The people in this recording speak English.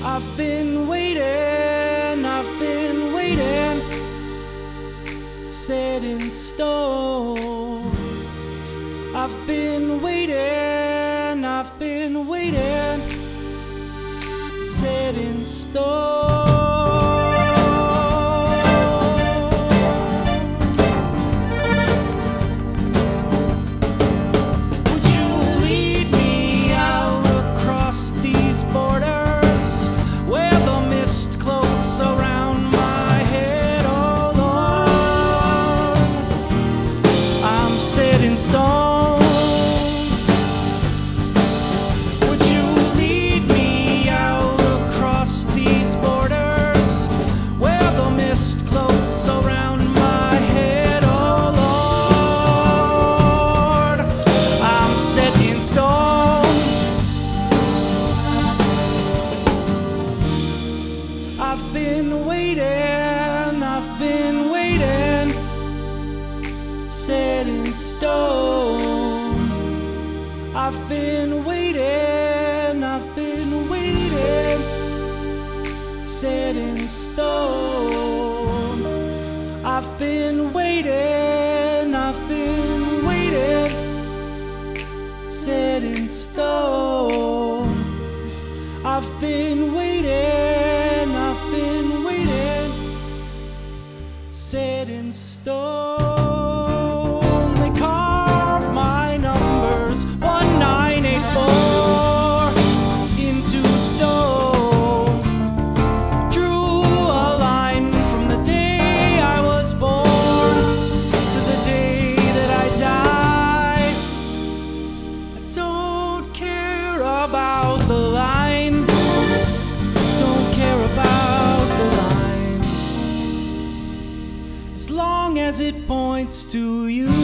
I've been waiting, set in stone. I've been waiting, set in stone. Would you lead me out across these borders where the mist cloaks around my head? Oh Lord, I'm set in stone. I've been waiting, set in stone. I've been waiting, set in stone. I've been waiting, set in stone. I've been waiting, set in stone. They carve my numbers 1984 into stone. Drew a line from the day I was born to the day that I die. I don't care about the line. Don't care about the line. As long as it points to you.